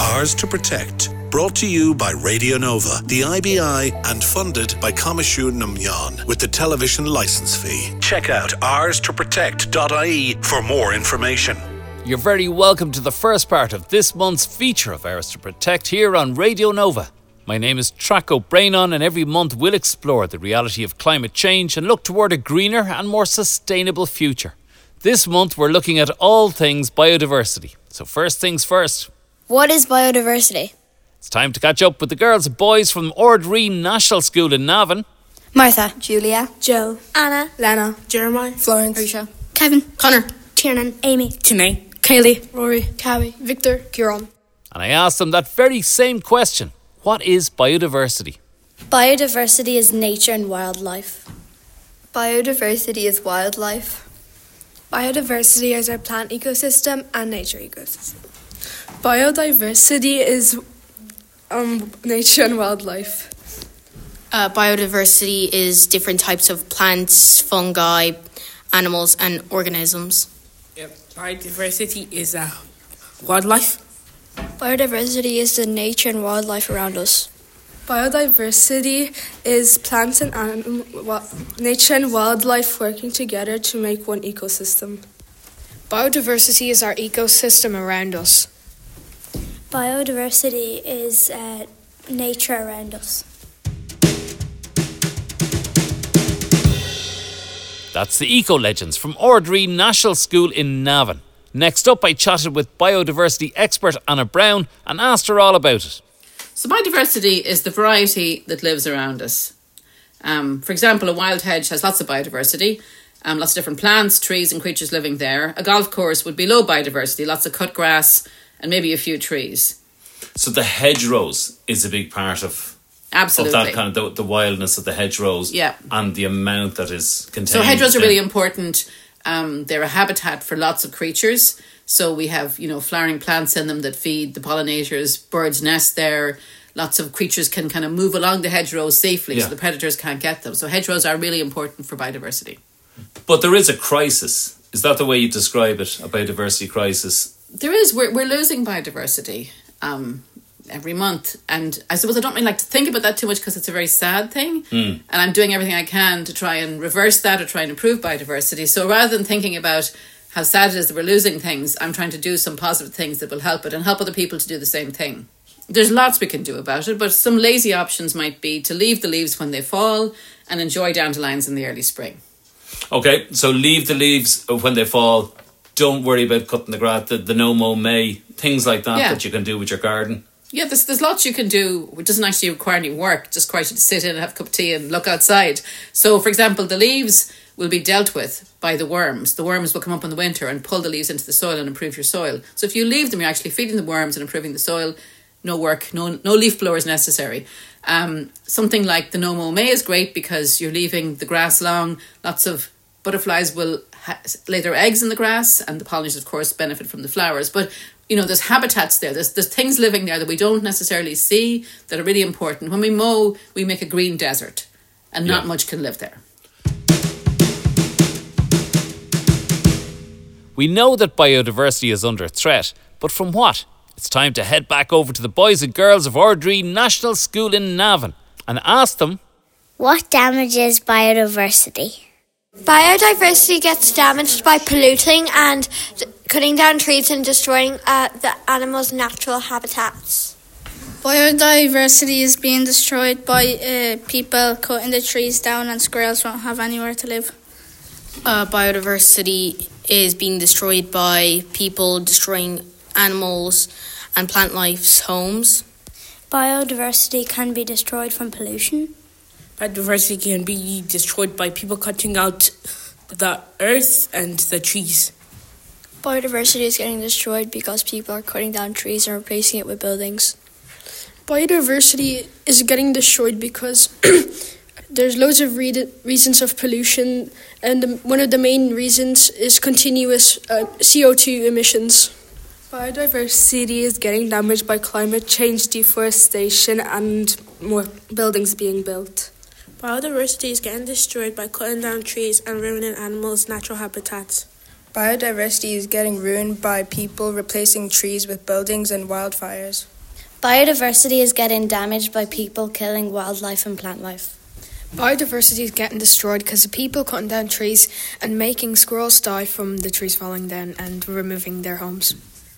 Ours to Protect. Brought to you by Radio Nova, the IBI, and funded by Coimisiún na Meán with the television licence fee. Check out ourstoprotect.ie for more information. You're very welcome to the first part of this month's feature of Ours to Protect here on Radio Nova. My name is Traco Brainon, and every month we'll explore the reality of climate change and look toward a greener and more sustainable future. This month we're looking at all things biodiversity. So first things first. What is biodiversity? It's time to catch up with the girls and boys from Ardreen National School in Navan. Martha, Julia, Jill, Anna, Lena, Jeremiah, Florence, Risha, Kevin, Connor, Tiernan, Amy, Tine, Kaylee, Rory, Cabby, Victor, Kieran. And I asked them that very same question. What is biodiversity? Biodiversity is nature and wildlife. Biodiversity is wildlife. Biodiversity is our plant ecosystem and nature ecosystem. Biodiversity is nature and wildlife. Biodiversity is different types of plants, fungi, animals and organisms. Biodiversity is wildlife. Biodiversity is the nature and wildlife around us. Biodiversity is plants and nature and wildlife working together to make one ecosystem. Biodiversity is our ecosystem around us. Biodiversity is nature around us. That's the Eco Legends from Ardreen National School in Navan. Next up, I chatted with biodiversity expert Anna Brown and asked her all about it. So biodiversity is the variety that lives around us. For example, a wild hedge has lots of biodiversity, lots of different plants, trees and creatures living there. A golf course would be low biodiversity, lots of cut grass and maybe a few trees. So the hedgerows is a big part of Absolutely. Of that kind of the wildness of the hedgerows, yeah, and the amount that is contained. So hedgerows are really important. They're a habitat for lots of creatures. So we have, flowering plants in them that feed the pollinators, birds nest there. Lots of creatures can kind of move along the hedgerows safely, so the predators can't get them. So hedgerows are really important for biodiversity. But there is a crisis. Is that the way you describe it, a biodiversity crisis? There is. We're losing biodiversity every month. And I suppose I don't really like to think about that too much because it's a very sad thing. And I'm doing everything I can to try and reverse that or try and improve biodiversity. So rather than thinking about how sad it is that we're losing things, I'm trying to do some positive things that will help it and help other people to do the same thing. There's lots we can do about it, but some lazy options might be to leave the leaves when they fall and enjoy dandelions in the early spring. Okay, so leave the leaves when they fall. Don't worry about cutting the grass, the no-mow May, things like that that you can do with your garden. Yeah, there's lots you can do. It doesn't actually require any work. Just requires you to sit in and have a cup of tea and look outside. So, for example, the leaves will be dealt with by the worms. The worms will come up in the winter and pull the leaves into the soil and improve your soil. So if you leave them, you're actually feeding the worms and improving the soil. No work, no leaf blowers necessary. Something like the no-mow May is great because you're leaving the grass long. Lots of butterflies will lay their eggs in the grass, and the pollinators, of course, benefit from the flowers. But there's habitats there. There's things living there that we don't necessarily see that are really important. When we mow, we make a green desert, and not much can live there. We know that biodiversity is under threat, but from what? It's time to head back over to the boys and girls of Ardreen National School in Navan and ask them, what damages biodiversity? Biodiversity gets damaged by polluting and cutting down trees and destroying the animals' natural habitats. Biodiversity is being destroyed by people cutting the trees down, and squirrels won't have anywhere to live. Biodiversity is being destroyed by people destroying animals and plant life's homes. Biodiversity can be destroyed from pollution. Biodiversity can be destroyed by people cutting out the earth and the trees. Biodiversity is getting destroyed because people are cutting down trees and replacing it with buildings. Biodiversity is getting destroyed because there's loads of reasons of pollution, and one of the main reasons is continuous CO2 emissions. Biodiversity is getting damaged by climate change, deforestation, and more buildings being built. Biodiversity is getting destroyed by cutting down trees and ruining animals' natural habitats. Biodiversity is getting ruined by people replacing trees with buildings and wildfires. Biodiversity is getting damaged by people killing wildlife and plant life. Biodiversity is getting destroyed because of people cutting down trees and making squirrels die from the trees falling down and removing their homes.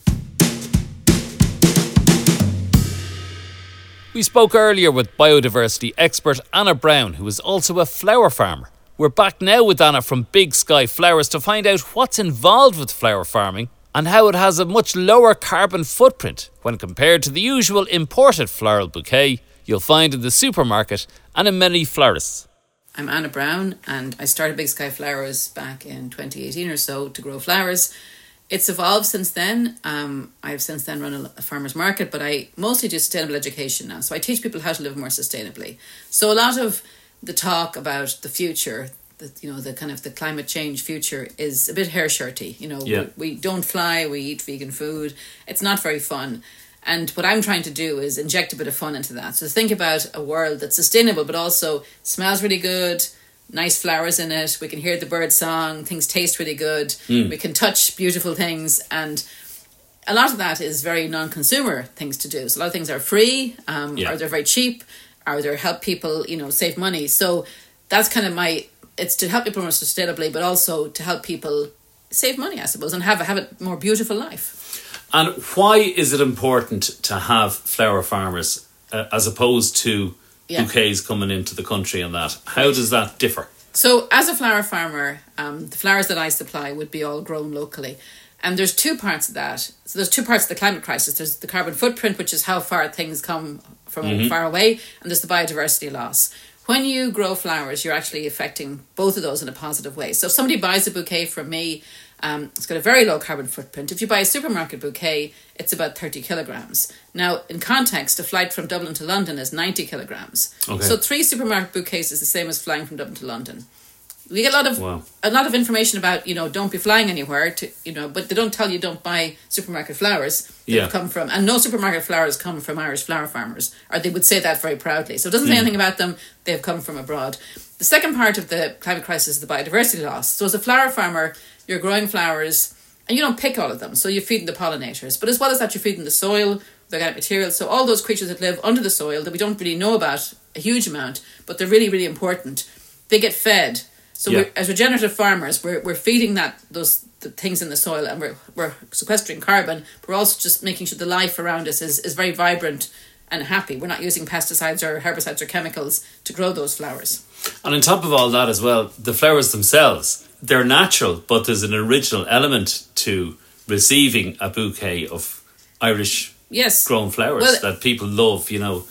We spoke earlier with biodiversity expert Anna Brown, who is also a flower farmer. We're back now with Anna from Big Sky Flowers to find out what's involved with flower farming and how it has a much lower carbon footprint when compared to the usual imported floral bouquet you'll find in the supermarket and in many florists. I'm Anna Brown and I started Big Sky Flowers back in 2018 or so to grow flowers. It's evolved since then. I've since then run a farmer's market, but I mostly do sustainable education now. So I teach people how to live more sustainably. So a lot of the talk about the future, the kind of the climate change future is a bit hair-shirty. We don't fly, we eat vegan food. It's not very fun. And what I'm trying to do is inject a bit of fun into that. So think about a world that's sustainable, but also smells really good, nice flowers in it, we can hear the bird song, things taste really good, we can touch beautiful things, and a lot of that is very non-consumer things to do. So a lot of things are free, or they're very cheap, or they help people, save money. So that's kind of it's to help people more sustainably, but also to help people save money, I suppose, and have a more beautiful life. And why is it important to have flower farmers as opposed to bouquets coming into the country and that? How does that differ? So as a flower farmer, the flowers that I supply would be all grown locally. And there's two parts of that. So there's two parts of the climate crisis. There's the carbon footprint, which is how far things come from far away, and there's the biodiversity loss. When you grow flowers, you're actually affecting both of those in a positive way. So if somebody buys a bouquet from me, it's got a very low carbon footprint. If you buy a supermarket bouquet, it's about 30 kilograms. Now, in context, a flight from Dublin to London is 90 kilograms. Okay. So 3 supermarket bouquets is the same as flying from Dublin to London. We get a lot of information about, don't be flying anywhere, but they don't tell you don't buy supermarket flowers that come from, and no supermarket flowers come from Irish flower farmers, or they would say that very proudly. So it doesn't say anything about them, they've come from abroad. The second part of the climate crisis is the biodiversity loss. So as a flower farmer, you're growing flowers, and you don't pick all of them, so you're feeding the pollinators. But as well as that, you're feeding the soil, the organic material, so all those creatures that live under the soil that we don't really know about a huge amount, but they're really, really important, they get fed. So as regenerative farmers, we're feeding the things in the soil, and we're sequestering carbon. But we're also just making sure the life around us is very vibrant and happy. We're not using pesticides or herbicides or chemicals to grow those flowers. And on top of all that as well, the flowers themselves, they're natural, but there's an original element to receiving a bouquet of Irish grown flowers that people love,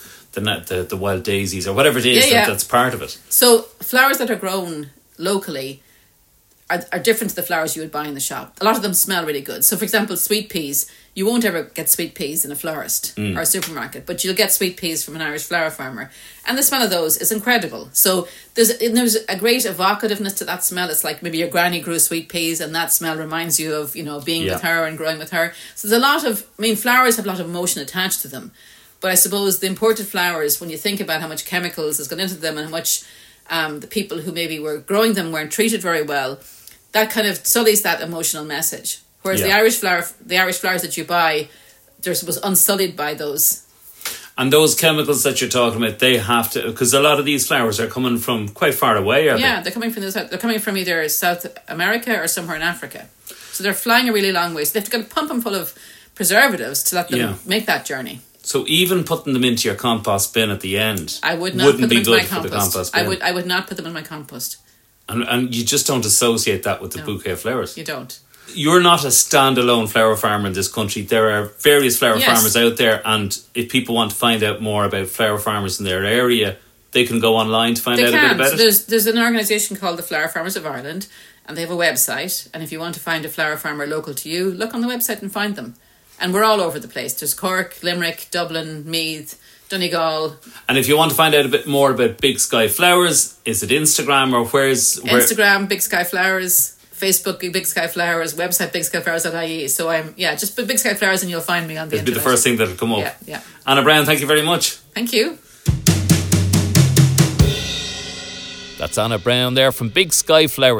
the wild daisies or whatever it is that's part of it. So flowers that are grown locally are different to the flowers you would buy in the shop. A lot of them smell really good. So for example, sweet peas, you won't ever get sweet peas in a florist or a supermarket, but you'll get sweet peas from an Irish flower farmer, and the smell of those is incredible. So there's a great evocativeness to that smell. It's like maybe your granny grew sweet peas and that smell reminds you of being with her and growing with her. So there's a lot of, flowers have a lot of emotion attached to them, but I suppose the imported flowers, when you think about how much chemicals has gone into them and how much the people who maybe were growing them weren't treated very well, that kind of sullies that emotional message. Whereas the Irish flowers that you buy, they're supposed unsullied by those. And those chemicals that you're talking about, they have to, because a lot of these flowers are coming from quite far away, are they? Yeah, they're coming from either South America or somewhere in Africa. So they're flying a really long way. So they have to pump them full of preservatives to let them make that journey. So even putting them into your compost bin at the end, I would not put them into my compost. I would not put them in my compost. And you just don't associate that with the bouquet of flowers. You don't. You're not a standalone flower farmer in this country. There are various flower farmers out there, and if people want to find out more about flower farmers in their area, they can go online to find out a bit about it. There's an organisation called the Flower Farmers of Ireland, and they have a website, and if you want to find a flower farmer local to you, look on the website and find them. And we're all over the place. There's Cork, Limerick, Dublin, Meath, Donegal. And if you want to find out a bit more about Big Sky Flowers, is it Instagram or where's... Instagram, Big Sky Flowers, Facebook, Big Sky Flowers, website bigskyflowers.ie. So just put Big Sky Flowers and you'll find me on the internet. It'll be the first thing that'll come up. Yeah. Anna Brown, thank you very much. Thank you. That's Anna Brown there from Big Sky Flowers.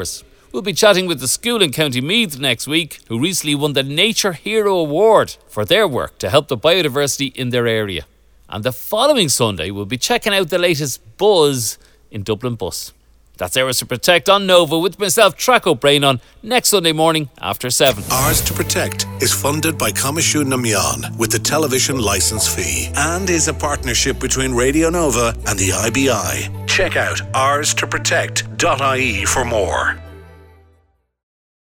We'll be chatting with the school in County Meath next week, who recently won the Nature Hero Award for their work to help the biodiversity in their area. And the following Sunday, we'll be checking out the latest buzz in Dublin Bus. That's Hours to Protect on Nova with myself, Traco Brainon, next Sunday morning after 7. Hours to Protect is funded by Coimisiún na Meán with the television licence fee and is a partnership between Radio Nova and the IBI. Check out hourstoprotect.ie for more.